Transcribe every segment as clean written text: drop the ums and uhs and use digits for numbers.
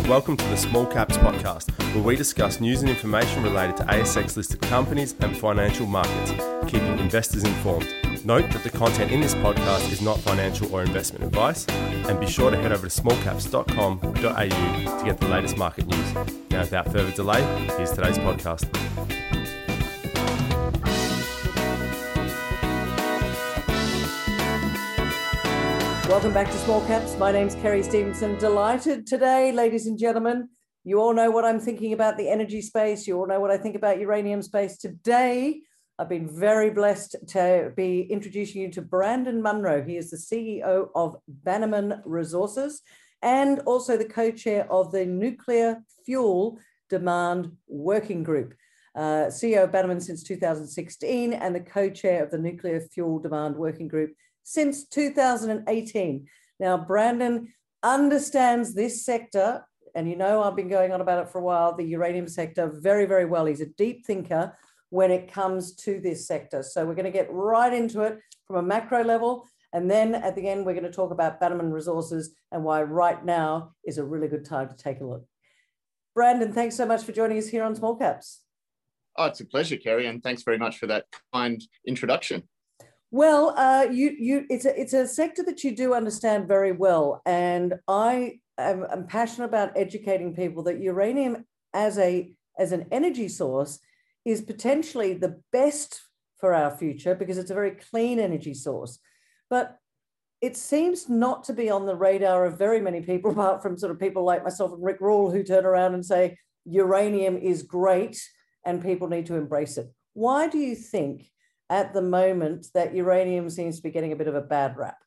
Welcome to the Small Caps Podcast, where we discuss news and information related to ASX-listed companies and financial markets, keeping investors informed. Note that the content in this podcast is not financial or investment advice, and be sure to head over to smallcaps.com.au to get the latest market news. Now, without further delay, here's today's podcast. Welcome back to Small Caps. My name's Kerry Stevenson. Delighted today, ladies and gentlemen. You all know what I'm thinking about the energy space. You all know what I think about uranium space. Today, I've been very blessed to be introducing you to Brandon Munro. He is the CEO of Bannerman Resources and also the co-chair of the Nuclear Fuel Demand Working Group. CEO of Bannerman since 2016 and the co-chair of the Nuclear Fuel Demand Working Group since 2018. Now, Brandon understands this sector, and you know I've been going on about it for a while, the uranium sector, very, very well. He's a deep thinker when it comes to this sector. So we're going to get right into it from a macro level, and then at the end, we're going to talk about Bannerman Resources and why right now is a really good time to take a look. Brandon, thanks so much for joining us here on Small Caps. Oh, it's a pleasure, Kerry, and thanks very much for that kind introduction. Well, it's a sector that you do understand very well, and I'm passionate about educating people that uranium as an energy source is potentially the best for our future because it's a very clean energy source. But it seems not to be on the radar of very many people, apart from sort of people like myself and Rick Rule, who turn around and say uranium is great and people need to embrace it. Why do you think at the moment that uranium seems to be getting a bit of a bad rap?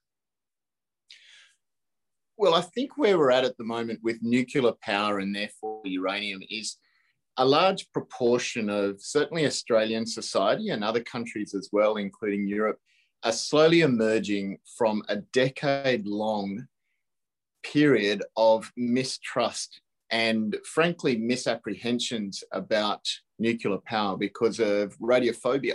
Well, I think where we're at the moment with nuclear power and therefore uranium is a large proportion of certainly Australian society and other countries as well, including Europe, are slowly emerging from a decade-long period of mistrust and frankly misapprehensions about nuclear power because of radiophobia.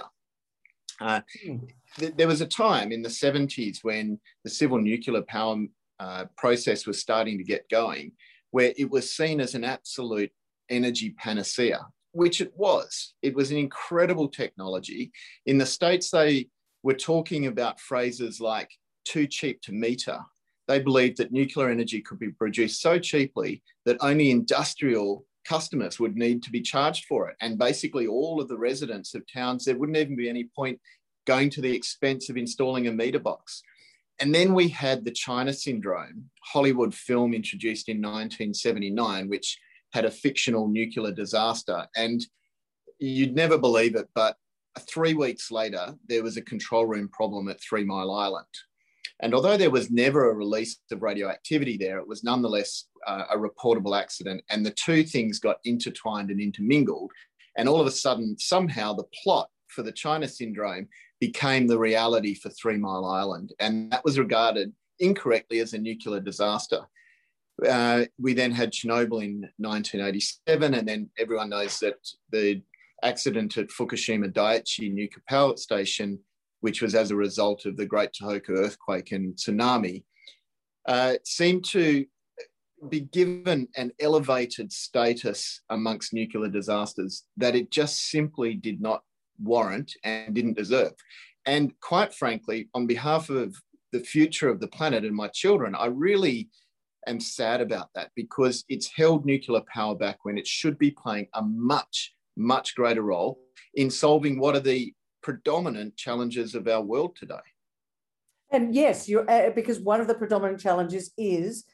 There was a time in the 70s when the civil nuclear power process was starting to get going, where it was seen as an absolute energy panacea, which it was. It was an incredible technology. In the States, they were talking about phrases like too cheap to meter. They believed that nuclear energy could be produced so cheaply that only industrial customers would need to be charged for it. And basically all of the residents of towns, there wouldn't even be any point going to the expense of installing a meter box. And then we had the China Syndrome, Hollywood film introduced in 1979, which had a fictional nuclear disaster. And you'd never believe it, but 3 weeks later, there was a control room problem at 3 Mile Island. And although there was never a release of radioactivity there, it was nonetheless a reportable accident. And the two things got intertwined and intermingled. And all of a sudden, somehow the plot for the China Syndrome became the reality for 3 Mile Island. And that was regarded incorrectly as a nuclear disaster. We then had Chernobyl in 1987. And then everyone knows that the accident at Fukushima Daiichi nuclear power station, which was as a result of the Great Tohoku earthquake and tsunami, seemed to be given an elevated status amongst nuclear disasters that it just simply did not warrant and didn't deserve. And quite frankly, on behalf of the future of the planet and my children, I really am sad about that because it's held nuclear power back when it should be playing a much, much greater role in solving what are the predominant challenges of our world today. And yes, you're because one of the predominant challenges is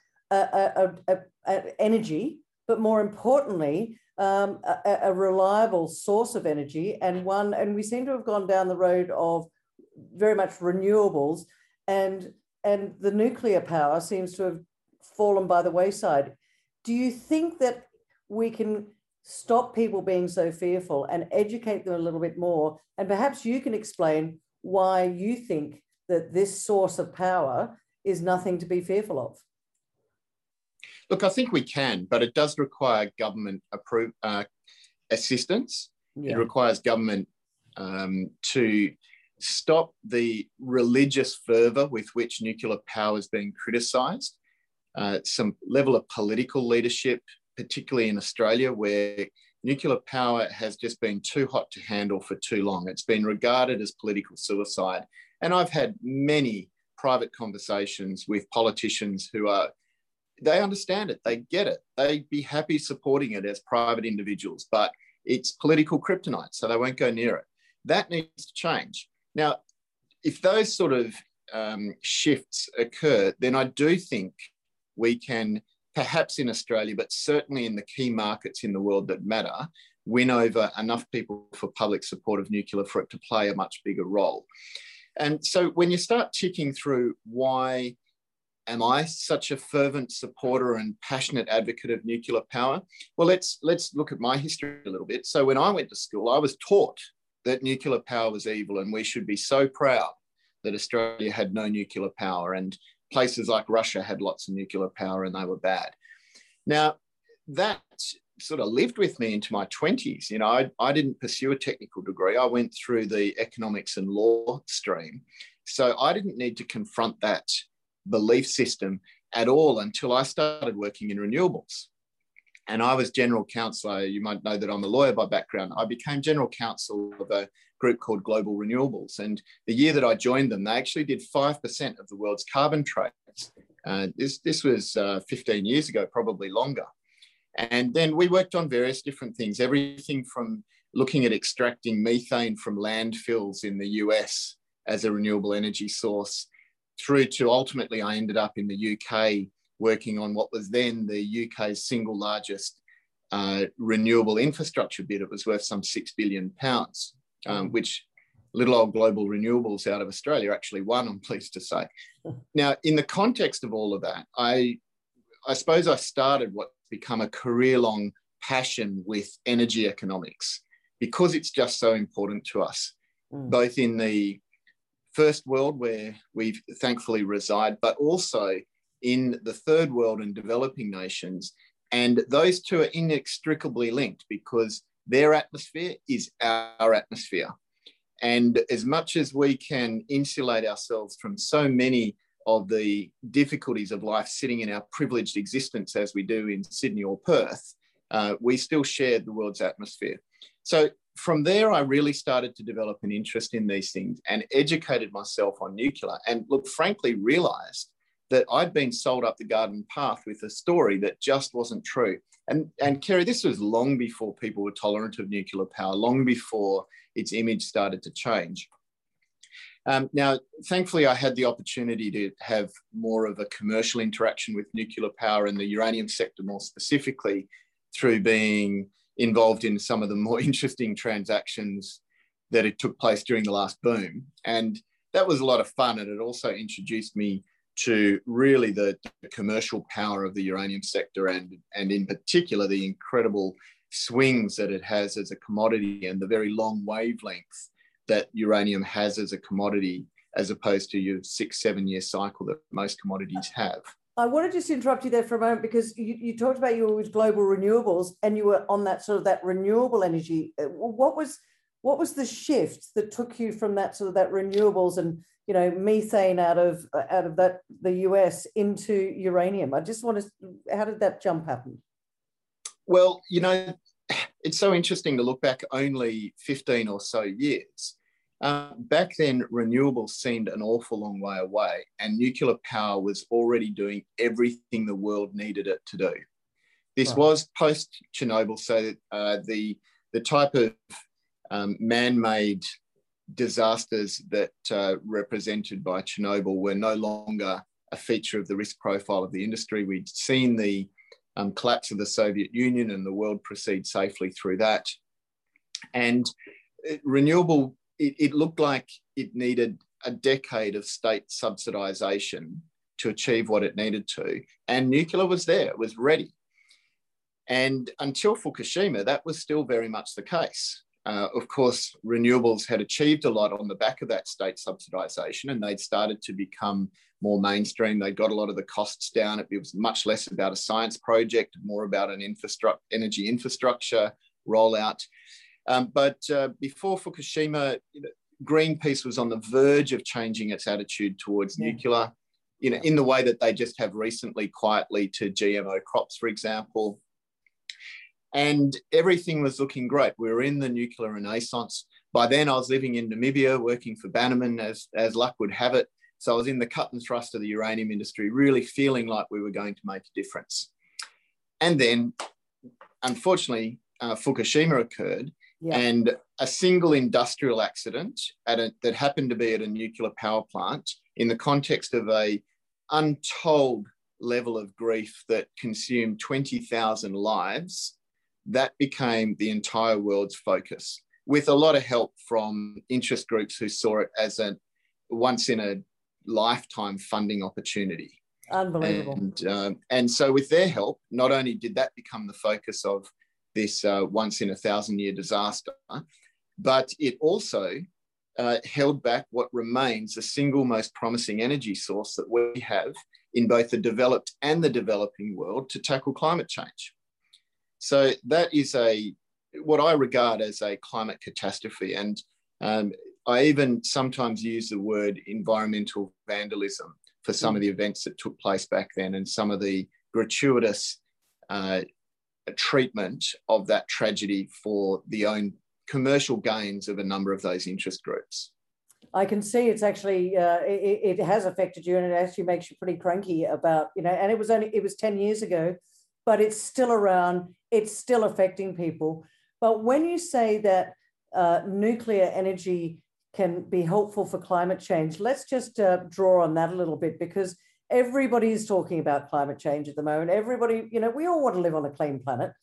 energy, but more importantly, a reliable source of energy, and we seem to have gone down the road of very much renewables, and the nuclear power seems to have fallen by the wayside. Do you think that we can stop people being so fearful and educate them a little bit more? And perhaps you can explain why you think that this source of power is nothing to be fearful of. Look, I think we can, but it does require government assistance. Yeah. It requires government to stop the religious fervour with which nuclear power is being criticised, some level of political leadership, particularly in Australia, where nuclear power has just been too hot to handle for too long. It's been regarded as political suicide. And I've had many private conversations with politicians they understand it, they get it, they'd be happy supporting it as private individuals, but it's political kryptonite, so they won't go near it. That needs to change. Now, if those sort of shifts occur, then I do think we can, perhaps in Australia, but certainly in the key markets in the world that matter, win over enough people for public support of nuclear for it to play a much bigger role. And so when you start ticking through why am I such a fervent supporter and passionate advocate of nuclear power? Well, let's look at my history a little bit. So when I went to school, I was taught that nuclear power was evil and we should be so proud that Australia had no nuclear power, and places like Russia had lots of nuclear power and they were bad. Now, that sort of lived with me into my 20s. You know, I didn't pursue a technical degree. I went through the economics and law stream. So I didn't need to confront that belief system at all until I started working in renewables. And I was general counsel. You might know that I'm a lawyer by background. I became general counsel of a group called Global Renewables. And the year that I joined them, they actually did 5% of the world's carbon trades. This was 15 years ago, probably longer. And then we worked on various different things, everything from looking at extracting methane from landfills in the US as a renewable energy source, through to ultimately I ended up in the UK working on what was then the UK's single largest renewable infrastructure bid. It was worth some £6 billion, which little old Global Renewables out of Australia actually won, I'm pleased to say. Now, in the context of all of that, I suppose I started what's become a career-long passion with energy economics, because it's just so important to us, both in the first world where we thankfully reside, but also in the third world and developing nations. And those two are inextricably linked because their atmosphere is our atmosphere. And as much as we can insulate ourselves from so many of the difficulties of life sitting in our privileged existence as we do in Sydney or Perth, we still share the world's atmosphere. So from there, I really started to develop an interest in these things and educated myself on nuclear, and look, frankly, realised that I'd been sold up the garden path with a story that just wasn't true. And Kerry, this was long before people were tolerant of nuclear power, long before its image started to change. Now, thankfully, I had the opportunity to have more of a commercial interaction with nuclear power and the uranium sector more specifically, through being involved in some of the more interesting transactions that it took place during the last boom. And that was a lot of fun. And it also introduced me to really the commercial power of the uranium sector, and in particular, the incredible swings that it has as a commodity and the very long wavelength that uranium has as a commodity, as opposed to your 6-7 year cycle that most commodities have. I want to just interrupt you there for a moment, because you talked about you were with Global Renewables and you were on that sort of that renewable energy. What was the shift that took you from that sort of that renewables and, you know, methane out of that the US into uranium? I just want to, how did that jump happen? Well, you know, it's so interesting to look back only 15 or so years. Back then, renewables seemed an awful long way away, and nuclear power was already doing everything the world needed it to do. This was post-Chernobyl, so the type of man-made disasters that represented by Chernobyl were no longer a feature of the risk profile of the industry. We'd seen the collapse of the Soviet Union and the world proceed safely through that. And renewable, it looked like it needed a decade of state subsidisation to achieve what it needed to. And nuclear was there, it was ready. And until Fukushima, that was still very much the case. Of course, renewables had achieved a lot on the back of that state subsidisation, and they'd started to become more mainstream. They got a lot of the costs down. It was much less about a science project, more about an energy infrastructure rollout. But before Fukushima, Greenpeace was on the verge of changing its attitude towards nuclear, in the way that they just have recently quietly to GMO crops, for example. And everything was looking great. We were in the nuclear renaissance. By then, I was living in Namibia, working for Bannerman, as luck would have it. So I was in the cut and thrust of the uranium industry, really feeling like we were going to make a difference. And then, unfortunately, Fukushima occurred, and a single industrial accident that happened to be at a nuclear power plant, in the context of a untold level of grief that consumed 20,000 lives, that became the entire world's focus, with a lot of help from interest groups who saw it as a once in a lifetime funding opportunity. Unbelievable. And so with their help, not only did that become the focus of this once in a 1,000-year disaster, but it also held back what remains the single most promising energy source that we have in both the developed and the developing world to tackle climate change. So that is what I regard as a climate catastrophe. And I even sometimes use the word environmental vandalism for some of the events that took place back then, and some of the gratuitous treatment of that tragedy for the own commercial gains of a number of those interest groups. I can see it's actually, it has affected you, and it actually makes you pretty cranky about, and it was 10 years ago, but it's still around, it's still affecting people. But when you say that nuclear energy can be helpful for climate change, let's just draw on that a little bit, because everybody is talking about climate change at the moment. Everybody, we all want to live on a clean planet,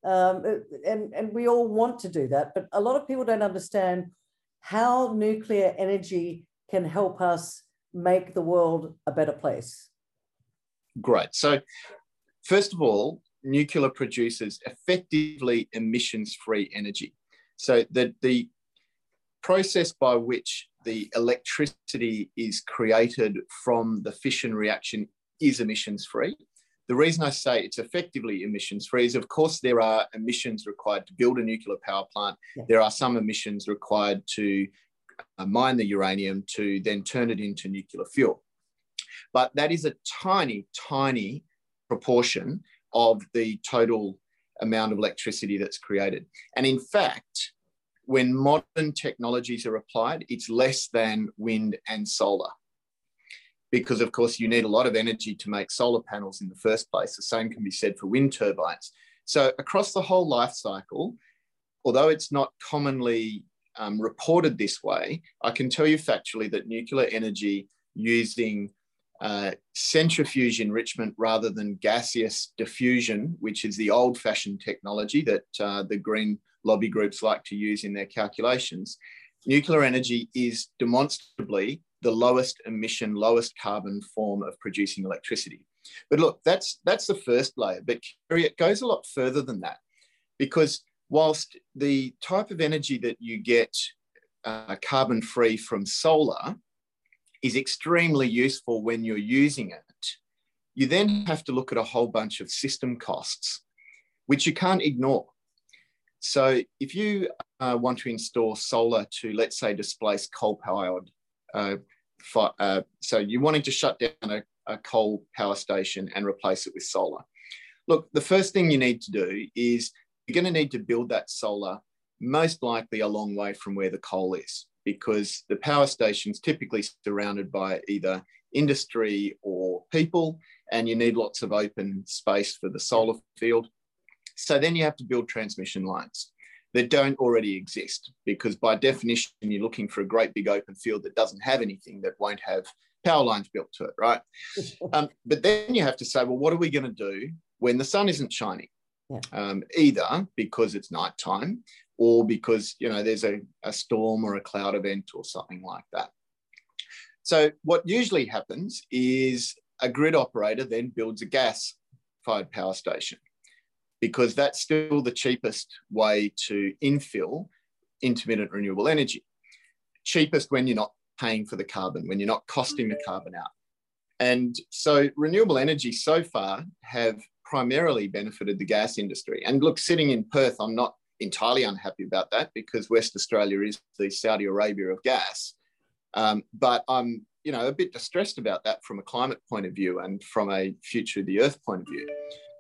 and we all want to do that. But a lot of people don't understand how nuclear energy can help us make the world a better place. Great. So first of all, nuclear produces effectively emissions-free energy. So the process by which the electricity is created from the fission reaction is emissions-free. The reason I say it's effectively emissions-free is, of course, there are emissions required to build a nuclear power plant. Yeah. There are some emissions required to mine the uranium to then turn it into nuclear fuel. But that is a tiny, tiny proportion of the total amount of electricity that's created. And in fact, when modern technologies are applied, it's less than wind and solar. Because, of course, you need a lot of energy to make solar panels in the first place. The same can be said for wind turbines. So across the whole life cycle, although it's not commonly reported this way, I can tell you factually that nuclear energy using centrifuge enrichment rather than gaseous diffusion, which is the old-fashioned technology that the green lobby groups like to use in their calculations, nuclear energy is demonstrably the lowest emission, lowest carbon form of producing electricity. But look, that's the first layer, but it goes a lot further than that, because whilst the type of energy that you get carbon-free from solar is extremely useful when you're using it, you then have to look at a whole bunch of system costs, which you can't ignore. So if you want to install solar to, let's say, displace coal-powered, so you're wanting to shut down a coal power station and replace it with solar. Look, the first thing you need to do is you're going to need to build that solar most likely a long way from where the coal is, because the power station's typically surrounded by either industry or people, and you need lots of open space for the solar field. So then you have to build transmission lines that don't already exist, because by definition, you're looking for a great big open field that doesn't have anything, that won't have power lines built to it, right? But then you have to say, well, what are we going to do when the sun isn't shining? Yeah. Either because it's nighttime or because, there's a storm or a cloud event or something like that. So what usually happens is a grid operator then builds a gas-fired power station, because that's still the cheapest way to infill intermittent renewable energy. Cheapest when you're not paying for the carbon, when you're not costing the carbon out. And so renewable energy so far have primarily benefited the gas industry. And look, sitting in Perth, I'm not entirely unhappy about that, because West Australia is the Saudi Arabia of gas. But I'm, a bit distressed about that from a climate point of view and from a future of the earth point of view.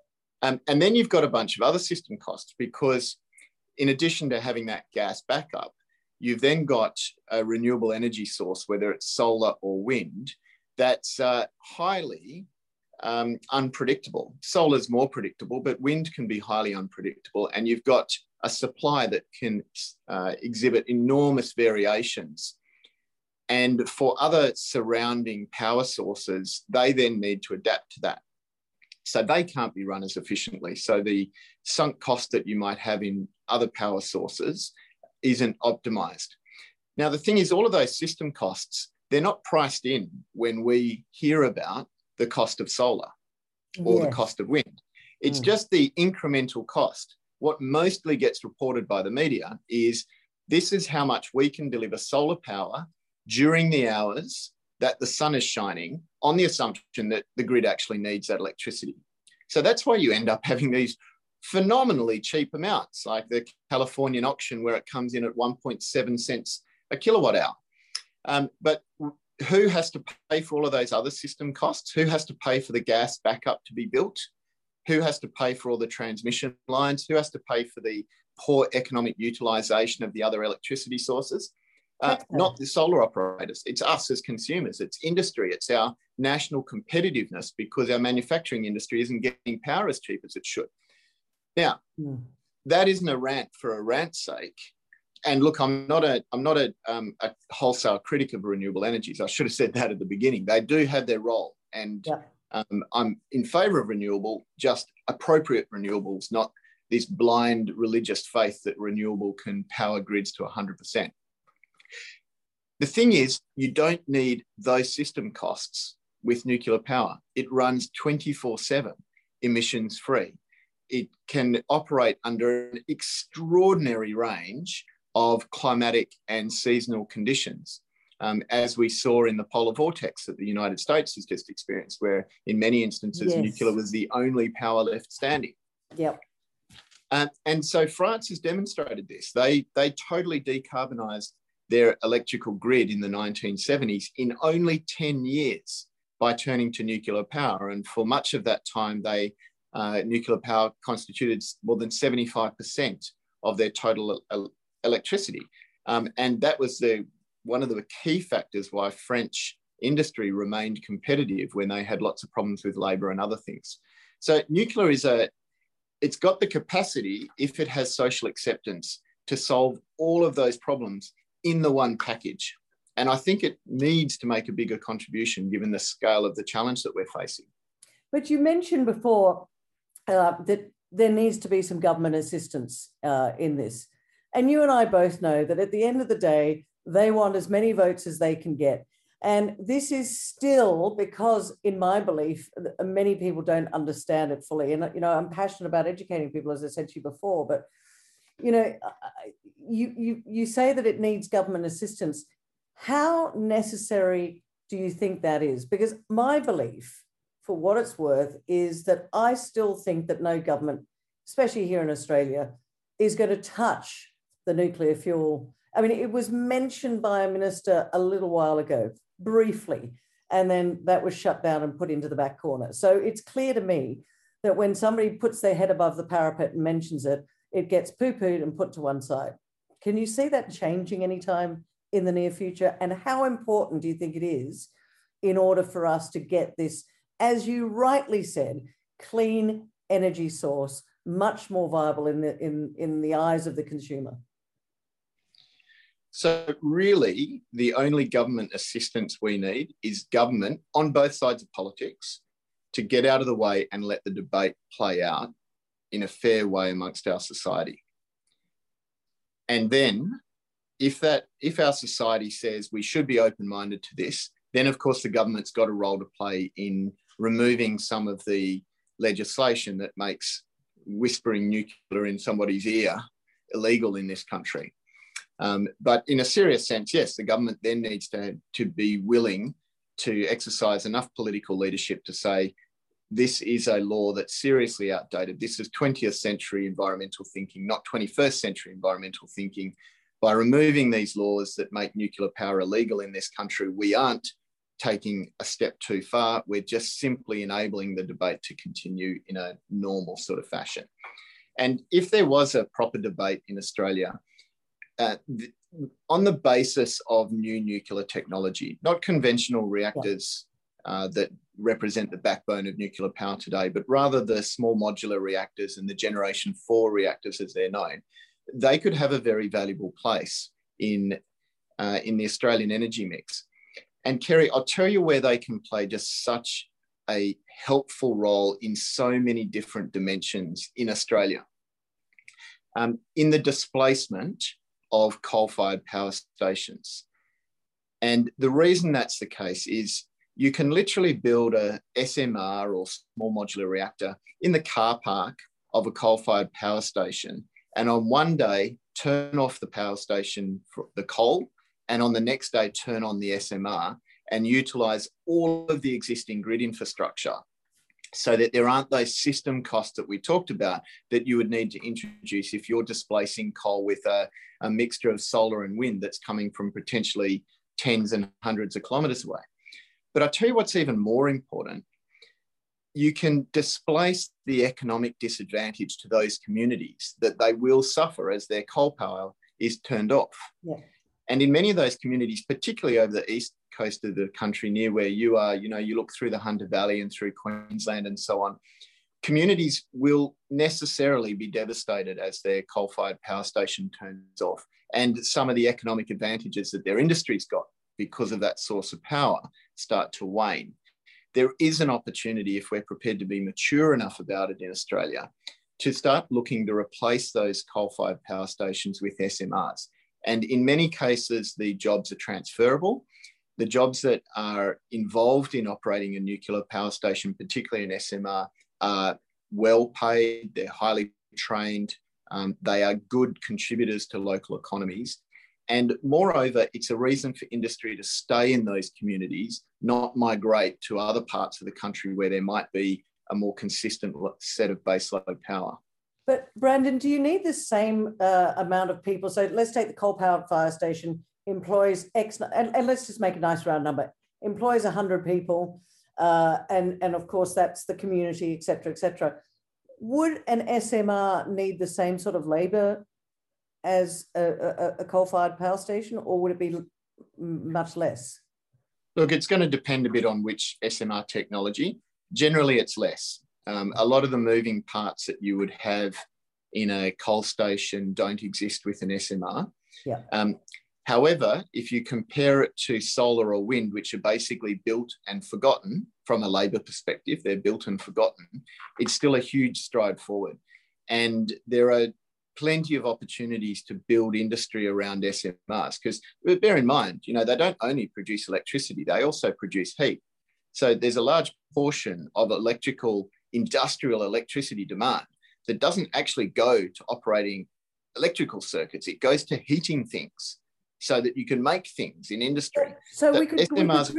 And then you've got a bunch of other system costs, because in addition to having that gas backup, you've then got a renewable energy source, whether it's solar or wind, that's highly unpredictable. Solar's more predictable, but wind can be highly unpredictable. And you've got a supply that can exhibit enormous variations. And for other surrounding power sources, they then need to adapt to that. So they can't be run as efficiently. So the sunk cost that you might have in other power sources isn't optimized. Now, the thing is, all of those system costs, they're not priced in when we hear about the cost of solar or the cost of wind. It's just the incremental cost. What mostly gets reported by the media is this is how much we can deliver solar power during the hours that the sun is shining, on the assumption that the grid actually needs that electricity. So that's why you end up having these phenomenally cheap amounts, like the Californian auction, where it comes in at 1.7 cents a kilowatt hour. But who has to pay for all of those other system costs? Who has to pay for the gas backup to be built? Who has to pay for all the transmission lines? Who has to pay for the poor economic utilisation of the other electricity sources? Not the solar operators. It's us as consumers. It's industry. It's our national competitiveness, because our manufacturing industry isn't getting power as cheap as it should. Now, that isn't a rant for a rant's sake. And look, I'm not a wholesale critic of renewable energies. I should have said that at the beginning. They do have their role, and I'm in favour of renewable, just appropriate renewables, not this blind religious faith that renewable can power grids to 100%. The thing is, you don't need those system costs with nuclear power. It runs 24/7, emissions free. It can operate under an extraordinary range of climatic and seasonal conditions, as we saw in the polar vortex that the United States has just experienced, where in many instances, nuclear was the only power left standing. And so France has demonstrated this. They totally decarbonised their electrical grid in the 1970s in only 10 years by turning to nuclear power. And for much of that time, nuclear power constituted more than 75% of their total electricity. And that was one of the key factors why French industry remained competitive when they had lots of problems with labour and other things. So nuclear it's got the capacity, if it has social acceptance, to solve all of those problems in the one package. And I think it needs to make a bigger contribution given the scale of the challenge that we're facing. But you mentioned before that there needs to be some government assistance in this. And you and I both know that at the end of the day, they want as many votes as they can get. And this is still because, in my belief, many people don't understand it fully. And, I'm passionate about educating people, as I said to you before, but you say that it needs government assistance. How necessary do you think that is? Because my belief, for what it's worth, is that I still think that no government, especially here in Australia, is going to touch the nuclear fuel. I mean, it was mentioned by a minister a little while ago, briefly, and then that was shut down and put into the back corner. So it's clear to me that when somebody puts their head above the parapet and mentions it, it gets poo-pooed and put to one side. Can you see that changing anytime in the near future? And how important do you think it is in order for us to get this, as you rightly said, clean energy source much more viable in the eyes of the consumer? So really, the only government assistance we need is government on both sides of politics to get out of the way and let the debate play out in a fair way amongst our society. And then if our society says we should be open-minded to this, then of course the government's got a role to play in removing some of the legislation that makes whispering nuclear in somebody's ear illegal in this country. But in a serious sense, yes, the government then needs to be willing to exercise enough political leadership to say, this is a law that's seriously outdated. This is 20th century environmental thinking, not 21st century environmental thinking. By removing these laws that make nuclear power illegal in this country, we aren't taking a step too far. We're just simply enabling the debate to continue in a normal sort of fashion. And if there was a proper debate in Australia, on the basis of new nuclear technology, not conventional reactors that represent the backbone of nuclear power today, but rather the small modular reactors and the Generation 4 reactors as they're known, they could have a very valuable place in the Australian energy mix. And Kerry, I'll tell you where they can play just such a helpful role in so many different dimensions in Australia. In the displacement of coal-fired power stations. And the reason that's the case is you can literally build a SMR or small modular reactor in the car park of a coal-fired power station, and on one day turn off the power station for the coal, and on the next day turn on the SMR and utilise all of the existing grid infrastructure, so that there aren't those system costs that we talked about that you would need to introduce if you're displacing coal with a mixture of solar and wind that's coming from potentially tens and hundreds of kilometres away. But I'll tell you what's even more important. You can displace the economic disadvantage to those communities that they will suffer as their coal power is turned off. Yeah. And in many of those communities, particularly over the east coast of the country near where you are, you know, you look through the Hunter Valley and through Queensland and so on, communities will necessarily be devastated as their coal-fired power station turns off. And some of the economic advantages that their industry's got because of that source of power start to wane. There is an opportunity, if we're prepared to be mature enough about it in Australia, to start looking to replace those coal-fired power stations with SMRs. And in many cases, the jobs are transferable. The jobs that are involved in operating a nuclear power station, particularly an SMR, are well paid, they're highly trained, they are good contributors to local economies. And moreover, it's a reason for industry to stay in those communities, not migrate to other parts of the country where there might be a more consistent set of baseload power. But Brandon, do you need the same amount of people? So let's take the coal-powered fire station, employs X, and let's just make a nice round number, employs 100 people, and of course that's the community, et cetera, et cetera. Would an SMR need the same sort of labour as a coal-fired power station, or would it be much less? Look, it's going to depend a bit on which SMR technology. Generally, it's less. A lot of the moving parts that you would have in a coal station don't exist with an SMR. Yeah. However, if you compare it to solar or wind, which are basically built and forgotten from a labour perspective, they're built and forgotten, it's still a huge stride forward. And there are plenty of opportunities to build industry around SMRs, because bear in mind, you know, they don't only produce electricity, they also produce heat. So there's a large portion of industrial electricity demand that doesn't actually go to operating electrical circuits. It goes to heating things so that you can make things in industry. So we could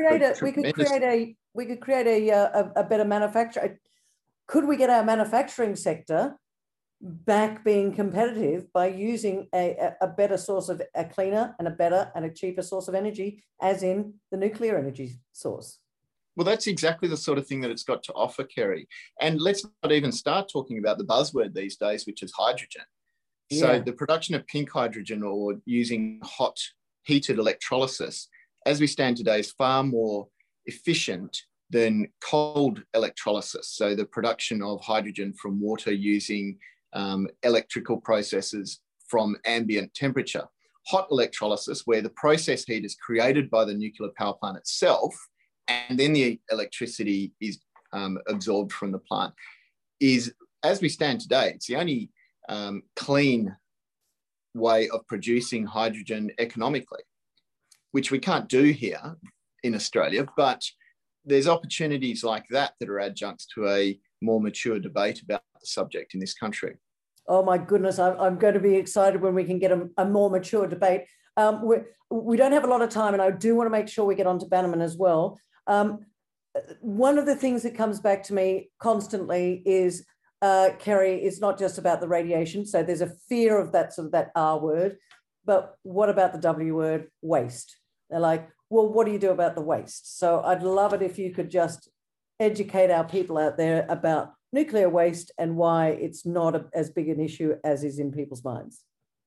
create a better manufacturer. Could we get our manufacturing sector back being competitive by using a better source of a cleaner and a better and a cheaper source of energy, as in the nuclear energy source? Well, that's exactly the sort of thing that it's got to offer, Kerry. And let's not even start talking about the buzzword these days, which is hydrogen. Yeah. So the production of pink hydrogen or using hot heated electrolysis, as we stand today, is far more efficient than cold electrolysis. So the production of hydrogen from water using electrical processes from ambient temperature. Hot electrolysis, where the process heat is created by the nuclear power plant itself, and then the electricity is absorbed from the plant, is, as we stand today, it's the only clean way of producing hydrogen economically, which we can't do here in Australia, but there's opportunities like that that are adjuncts to a more mature debate about the subject in this country. Oh my goodness, I'm going to be excited when we can get a more mature debate. We don't have a lot of time, and I do want to make sure we get on to Bannerman as well. One of the things that comes back to me constantly is, Kerry, it's not just about the radiation. So there's a fear of that sort of that R word, but what about the W word, waste? They're like, well, what do you do about the waste? So I'd love it if you could just educate our people out there about nuclear waste and why it's not as big an issue as is in people's minds.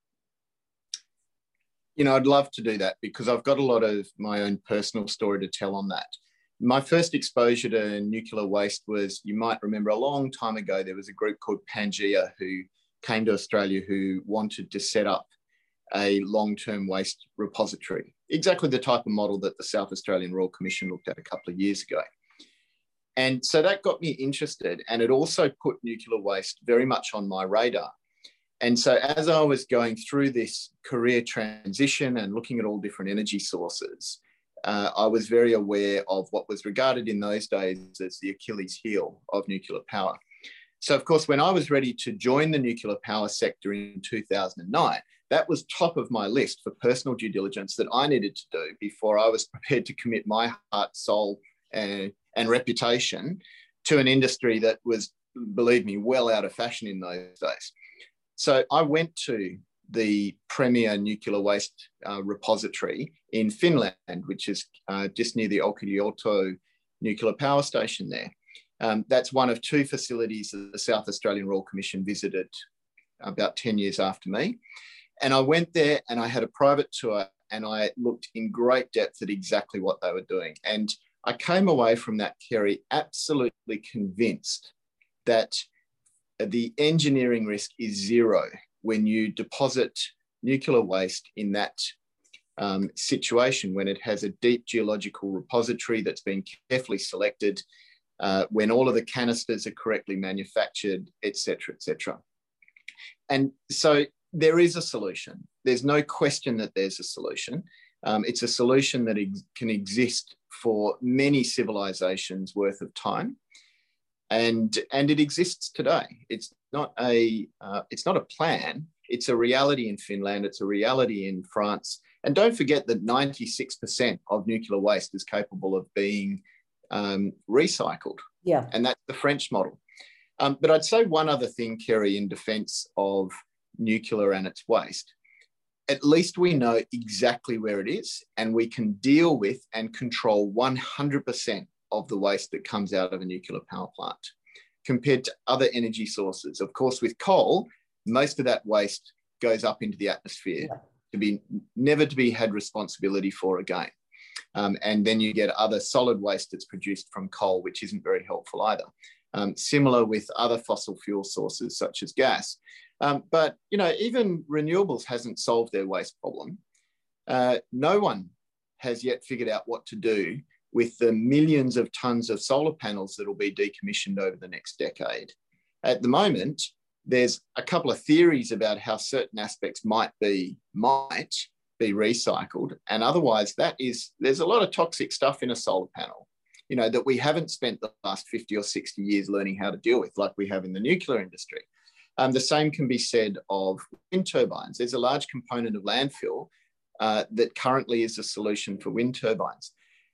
You know, I'd love to do that because I've got a lot of my own personal story to tell on that. My first exposure to nuclear waste was, you might remember a long time ago, there was a group called Pangea who came to Australia who wanted to set up a long-term waste repository, exactly the type of model that the South Australian Royal Commission looked at a couple of years ago. And so that got me interested, and it also put nuclear waste very much on my radar. And so as I was going through this career transition and looking at all different energy sources, I was very aware of what was regarded in those days as the Achilles heel of nuclear power. So, of course, when I was ready to join the nuclear power sector in 2009, that was top of my list for personal due diligence that I needed to do before I was prepared to commit my heart, soul, and reputation to an industry that was, believe me, well out of fashion in those days. So I went to the premier nuclear waste repository in Finland, which is just near the Olkiluoto nuclear power station there. That's one of two facilities that the South Australian Royal Commission visited about 10 years after me. And I went there and I had a private tour and I looked in great depth at exactly what they were doing. And I came away from that, Kerry, absolutely convinced that the engineering risk is zero when you deposit nuclear waste in that situation, when it has a deep geological repository that's been carefully selected, when all of the canisters are correctly manufactured, et cetera, et cetera. And so there is a solution. There's no question that there's a solution. It's a solution that can exist for many civilizations worth of time. And it exists today. It's not a plan. It's a reality in Finland. It's a reality in France. And don't forget that 96% of nuclear waste is capable of being recycled. Yeah. And that's the French model. But I'd say one other thing, Kerry, in defense of nuclear and its waste. At least we know exactly where it is, and we can deal with and control 100% of the waste that comes out of a nuclear power plant compared to other energy sources. Of course, with coal, most of that waste goes up into the atmosphere never to be had responsibility for again. And then you get other solid waste that's produced from coal, which isn't very helpful either. Similar with other fossil fuel sources such as gas. But, you know, even renewables hasn't solved their waste problem. No one has yet figured out what to do with the millions of tons of solar panels that will be decommissioned over the next decade. At the moment, there's a couple of theories about how certain aspects might be recycled, and otherwise there's a lot of toxic stuff in a solar panel, you know, that we haven't spent the last 50 or 60 years learning how to deal with, like we have in the nuclear industry. The same can be said of wind turbines. There's a large component of landfill that currently is a solution for wind turbines.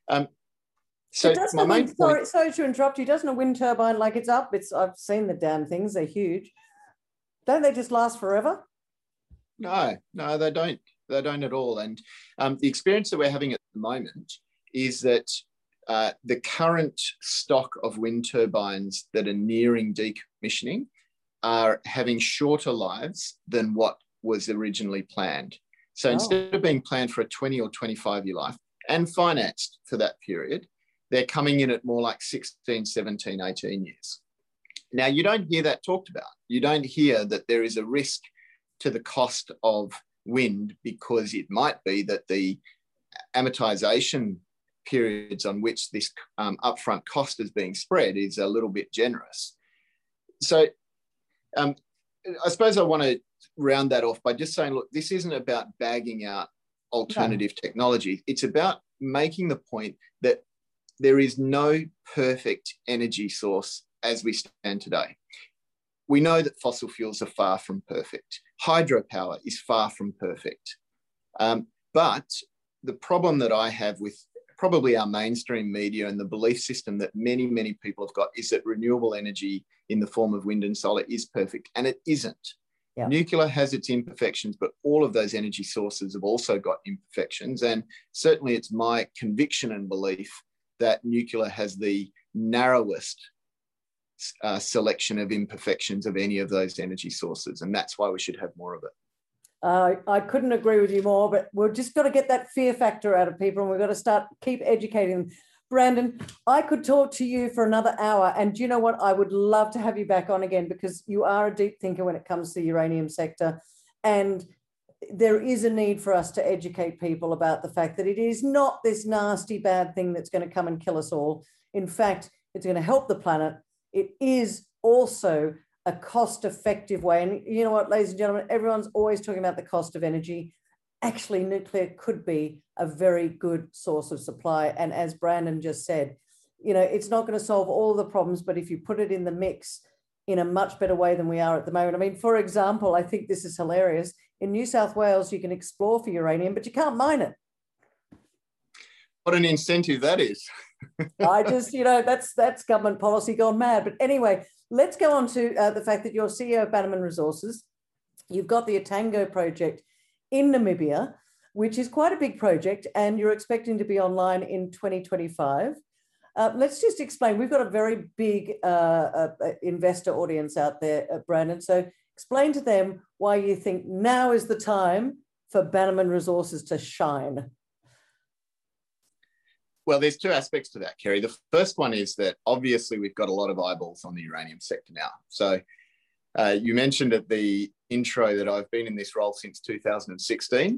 Sorry to interrupt you. Doesn't a wind turbine, like it's up, I've seen the damn things, they're huge. Don't they just last forever? No, they don't. They don't at all. And the experience that we're having at the moment is that the current stock of wind turbines that are nearing decommissioning are having shorter lives than what was originally planned. So instead of being planned for a 20 or 25-year life and financed for that period, they're coming in at more like 16, 17, 18 years. Now, you don't hear that talked about. You don't hear that there is a risk to the cost of wind because it might be that the amortization periods on which this upfront cost is being spread is a little bit generous. So I suppose I want to round that off by just saying, look, this isn't about bagging out alternative technology. It's about making the point that there is no perfect energy source as we stand today. We know that fossil fuels are far from perfect. Hydropower is far from perfect. But the problem that I have with probably our mainstream media and the belief system that many, many people have got is that renewable energy in the form of wind and solar is perfect, and it isn't. Yeah. Nuclear has its imperfections, but all of those energy sources have also got imperfections. And certainly it's my conviction and belief that nuclear has the narrowest selection of imperfections of any of those energy sources. And that's why we should have more of it. I couldn't agree with you more, but we've just got to get that fear factor out of people, and we've got to keep educating them. Brandon, I could talk to you for another hour, and do you know what? I would love to have you back on again, because you are a deep thinker when it comes to the uranium sector, and there is a need for us to educate people about the fact that it is not this nasty, bad thing that's going to come and kill us all. In fact, it's going to help the planet. It is also a cost-effective way. And you know what, ladies and gentlemen, everyone's always talking about the cost of energy. Actually, nuclear could be a very good source of supply. And as Brandon just said, you know, it's not going to solve all the problems, but if you put it in the mix in a much better way than we are at the moment. I mean, for example, I think this is hilarious. In New South Wales, you can explore for uranium, but you can't mine it. What an incentive that is. I just, you know, that's government policy gone mad. But anyway, let's go on to the fact that you're CEO of Bannerman Resources. You've got the Etango project in Namibia, which is quite a big project, and you're expecting to be online in 2025. Let's just explain. We've got a very big investor audience out there, Brandon. So explain to them why you think now is the time for Bannerman Resources to shine. Well, there's two aspects to that, Kerry. The first one is that obviously we've got a lot of eyeballs on the uranium sector now. So you mentioned at the intro that I've been in this role since 2016.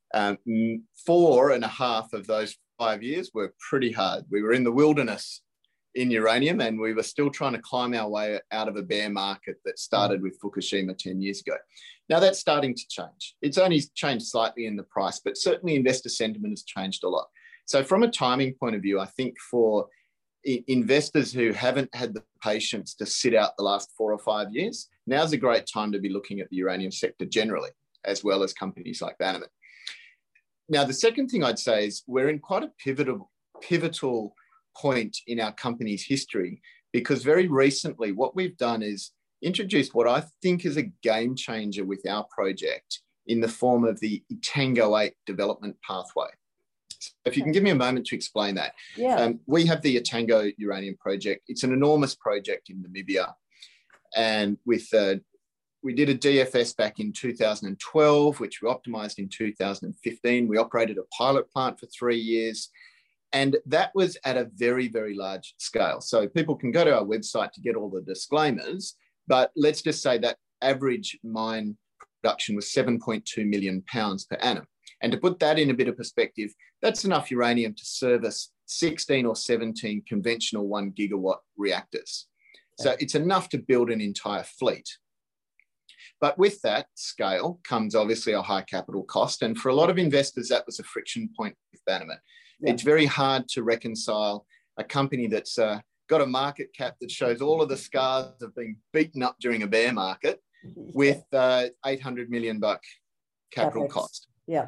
4.5 of those 5 years were pretty hard. We were in the wilderness in uranium, and we were still trying to climb our way out of a bear market that started with Fukushima 10 years ago. Now that's starting to change. It's only changed slightly in the price, but certainly investor sentiment has changed a lot. So from a timing point of view, I think for investors who haven't had the patience to sit out the last 4 or 5 years, now's a great time to be looking at the uranium sector generally, as well as companies like Bannerman. Now, the second thing I'd say is we're in quite a pivotal point in our company's history, because very recently what we've done is introduced what I think is a game changer with our project in the form of the Etango 8 development pathway. If you can give me a moment to explain that. Yeah. We have the Etango uranium project. It's an enormous project in Namibia. And we did a DFS back in 2012, which we optimized in 2015. We operated a pilot plant for 3 years. And that was at a very, very large scale. So people can go to our website to get all the disclaimers, but let's just say that average mine production was 7.2 million pounds per annum. And to put that in a bit of perspective, that's enough uranium to service 16 or 17 conventional 1 gigawatt reactors. So it's enough to build an entire fleet. But with that scale comes obviously a high capital cost. And for a lot of investors, that was a friction point with Bannerman. Yeah. It's very hard to reconcile a company that's got a market cap that shows all of the scars of being beaten up during a bear market with $800 million capital cost. Yeah.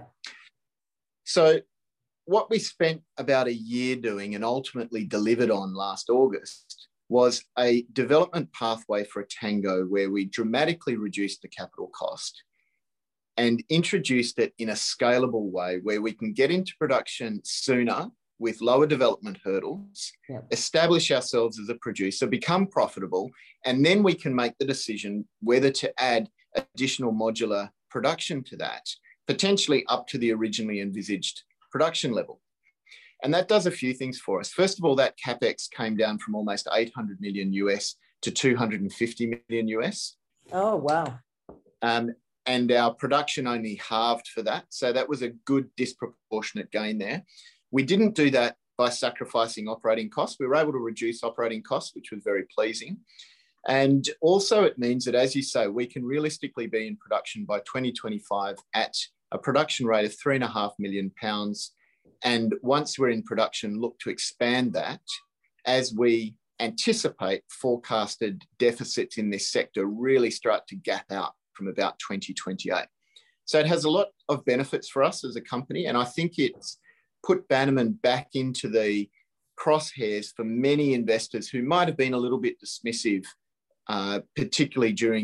So what we spent about a year doing and ultimately delivered on last August was a development pathway for Etango where we dramatically reduced the capital cost and introduced it in a scalable way where we can get into production sooner with lower development hurdles, establish ourselves as a producer, become profitable, and then we can make the decision whether to add additional modular production to that, potentially up to the originally envisaged production level. And that does a few things for us. First of all, that CapEx came down from almost 800 million US to 250 million US. Oh, wow. And our production only halved for that. So that was a good disproportionate gain there. We didn't do that by sacrificing operating costs. We were able to reduce operating costs, which was very pleasing. And also it means that, as you say, we can realistically be in production by 2025 at a production rate of 3.5 million pounds. And once we're in production, look to expand that as we anticipate forecasted deficits in this sector really start to gap out from about 2028. So it has a lot of benefits for us as a company. And I think it's put Bannerman back into the crosshairs for many investors who might have been a little bit dismissive, particularly during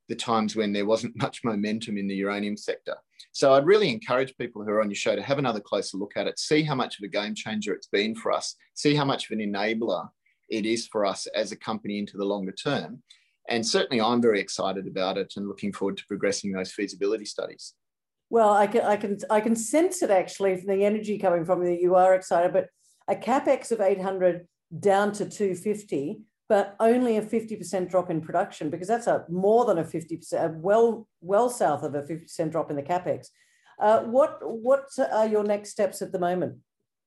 the times when there wasn't much momentum in the uranium sector. So I'd really encourage people who are on your show to have another closer look at it, see how much of a game changer it's been for us, see how much of an enabler it is for us as a company into the longer term. And certainly I'm very excited about it and looking forward to progressing those feasibility studies. Well, I can sense it actually from the energy coming from you. You are excited, but a capex of 800 down to 250, but only a 50% drop in production, because that's more than a 50%, well south of a 50% drop in the capex. What are your next steps at the moment?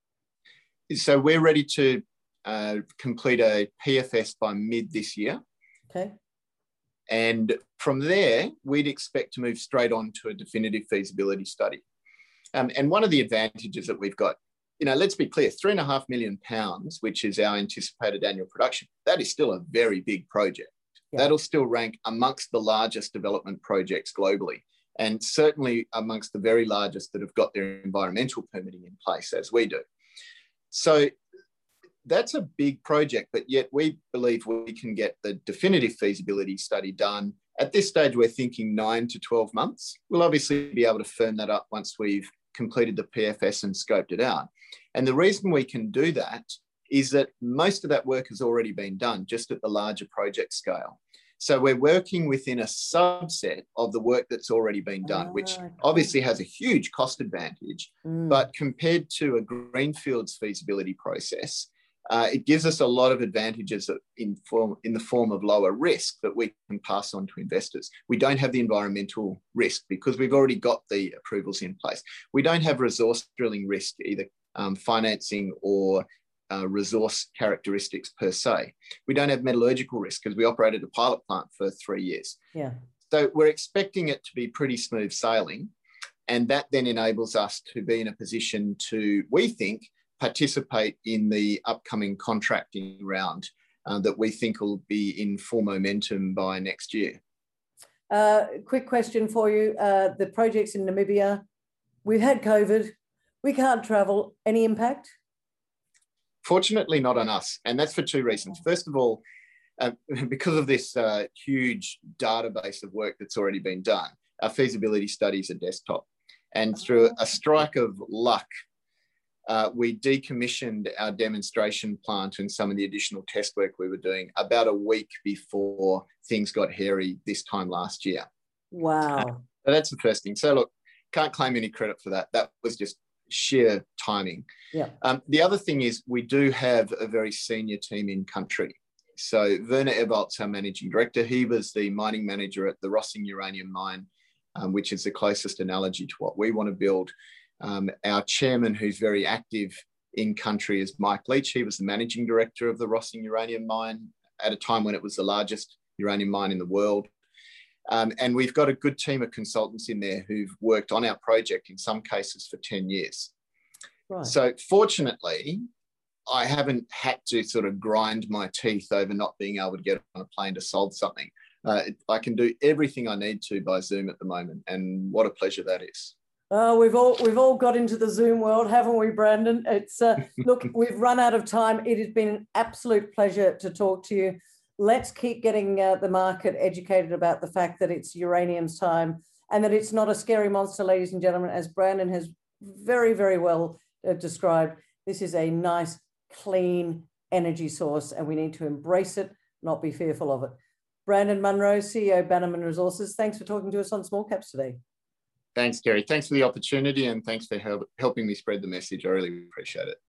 So we're ready to complete a PFS by mid this year. Okay. And from there, we'd expect to move straight on to a definitive feasibility study. And one of the advantages that we've got, let's be clear, £3.5 million, which is our anticipated annual production, that is still a very big project. Yeah. That'll still rank amongst the largest development projects globally, and certainly amongst the very largest that have got their environmental permitting in place, as we do. So that's a big project, but yet we believe we can get the definitive feasibility study done. At this stage, we're thinking 9 to 12 months. We'll obviously be able to firm that up once we've completed the PFS and scoped it out. And the reason we can do that is that most of that work has already been done, just at the larger project scale. So we're working within a subset of the work that's already been done, which obviously has a huge cost advantage, but compared to a greenfields feasibility process, it gives us a lot of advantages in the form of lower risk that we can pass on to investors. We don't have the environmental risk because we've already got the approvals in place. We don't have resource drilling risk, either financing or resource characteristics per se. We don't have metallurgical risk because we operated a pilot plant for 3 years. Yeah. So we're expecting it to be pretty smooth sailing. And that then enables us to be in a position to, we think, participate in the upcoming contracting round that we think will be in full momentum by next year. Quick question for you. The projects in Namibia, we've had COVID. We can't travel. Any impact? Fortunately, not on us. And that's for two reasons. First of all, because of this huge database of work that's already been done, our feasibility studies are desktop. And through a strike of luck, we decommissioned our demonstration plant and some of the additional test work we were doing about a week before things got hairy this time last year. Wow. So that's the first thing. So look, can't claim any credit for that. That was just sheer timing. Yeah. The other thing is we do have a very senior team in country. So Werner Ebalt's our managing director. He was the mining manager at the Rossing uranium mine, which is the closest analogy to what we want to build. Our chairman, who's very active in country, is Mike Leach. He was the managing director of the Rossing uranium mine at a time when it was the largest uranium mine in the world. And we've got a good team of consultants in there who've worked on our project, in some cases for 10 years. Right. So fortunately, I haven't had to sort of grind my teeth over not being able to get on a plane to solve something. I can do everything I need to by Zoom at the moment. And what a pleasure that is. We've all got into the Zoom world, haven't we, Brandon? It's look, we've run out of time. It has been an absolute pleasure to talk to you. Let's keep getting the market educated about the fact that it's uranium's time and that it's not a scary monster, ladies and gentlemen, as Brandon has very, very well described. This is a nice, clean energy source, and we need to embrace it, not be fearful of it. Brandon Munro, CEO, Bannerman Resources, thanks for talking to us on Small Caps today. Thanks, Kerry. Thanks for the opportunity, and thanks for helping me spread the message. I really appreciate it.